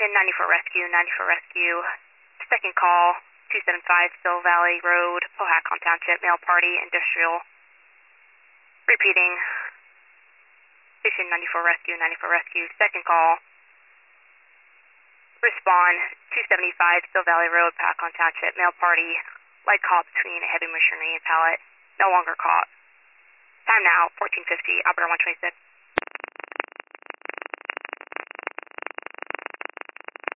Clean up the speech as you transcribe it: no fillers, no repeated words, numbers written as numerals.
94 Rescue, 94 Rescue. Second call, 275 Still Valley Road, Powhatan Township, Mail Party, Industrial. Repeating. Station 94 Rescue, 94 Rescue. Second call. Respond, 275 Still Valley Road, Powhatan Township, Mail Party. Light caught between a heavy machinery and pallet. No longer caught. Time now, 1450, operator 126.